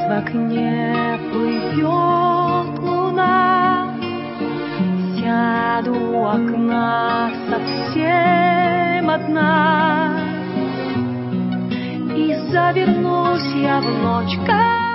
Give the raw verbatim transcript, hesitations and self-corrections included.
В окне плывет луна, сяду у окна совсем одна, и завернусь я в ночь.